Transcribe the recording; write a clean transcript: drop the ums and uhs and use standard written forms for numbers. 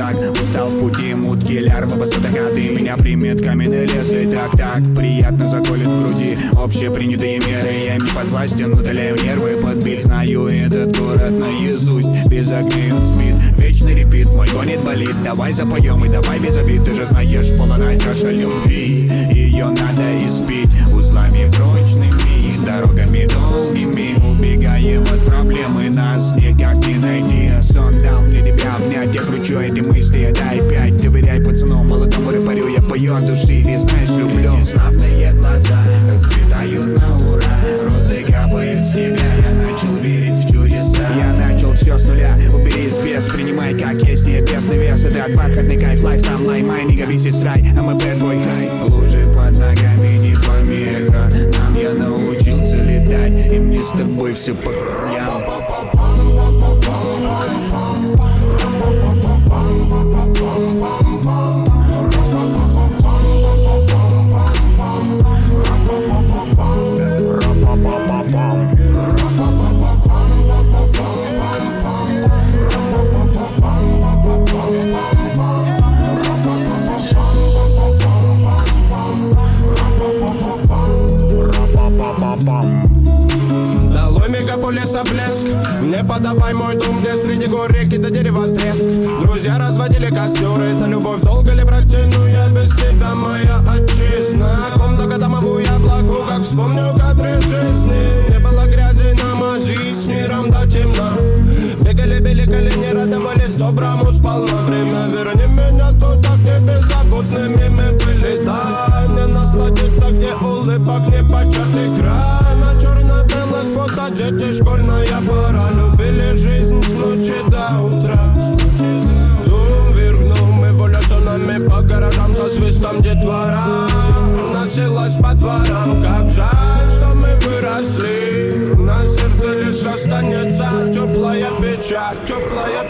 рюкзак. Устал в пути, мутки, лярвы, басатагаты. Меня примет каменный лес и так приятно заколет в груди. Общепринятые меры, я им не подвластен, удаляю нервы под бит. Знаю этот город наизусть, без огней он спит. Вечный репит, мой гонит болит. Давай запоем и давай без обид. Ты же знаешь, полная чаша любви, ее надо испить узлами прочными, дорогами долгими. Убегаем от проблемы, нас никак не найти. Сон дал мне тебя обнять, я кручу эти мысли, дай пять. Доверяй пацану, молодому рэперю, я пою от души. Ты знаешь, люблю. Славные глаза расцветают на ура, розы капают с тебя. Я начал верить в чудеса, я начал все с нуля. Убери из без, принимай как есть небесный вес. Это бархатный кайф, лайф там, лаймай, не говись и срай. I'm a bad boy high. Лужи под ногами не помеха, нам я научился летать, и мне с тобой все по хуям. Долой мегаполиса блеск, мне подавай мой дом, где среди гор реки до дерева треск. Друзья разводили костер, это любовь долго ли протяну я без тебя, моя отчизна. Комната домовую я благу, как вспомню кадры жизни. Не было грязи на мази, с миром до темна. Бегали, били колени, радовались доброму сполна. Время верни меня туда, где беззаботными мы были. Дай мне насладиться, где улыбок не початый край. На черно-белых фото дети, школьная пора. Любили жизнь с ночи до утра. Зум вергнул эволюционами по гаражам со свистом детвора. Носилась по дворам, как жаль, что мы выросли. На сердце лишь останется теплая печаль, теплая